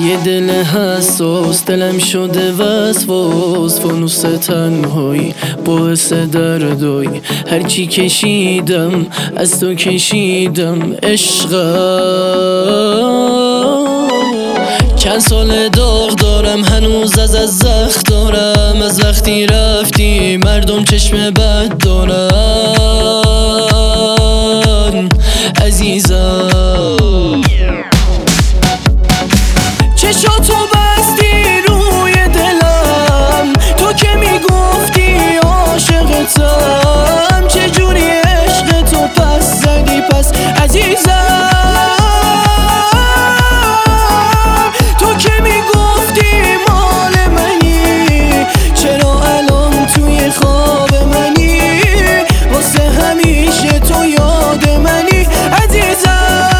یه دل حساس دلم شده وسواس، فانوس تنهایی باعث دردایی. هرچی کشیدم از تو کشیدم عشقم. چند سال داغ دارم هنوز از زخم دارم، از وقتی رفتی مردم چشم بد دارن عزیزم. چشاتو بستی روی دلم، تو که میگفتی عاشقتم. چجوری عشق تو پس زدی پس عزیزم؟ تو که میگفتی مال منی، چرا الان توی خواب منی؟ واسه همیشه تو یاد منی عزیزم.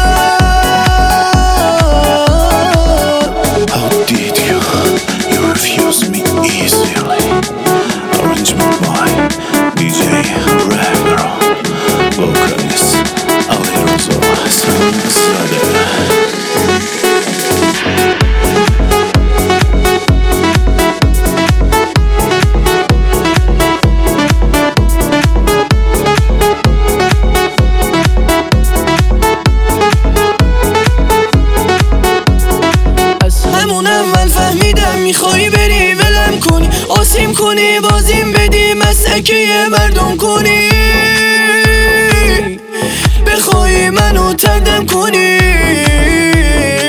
میخوای بری ولم کنی، آسیم کنی بازیم بدی، مسکه مردم کنی. بخوای منو تردم کنی،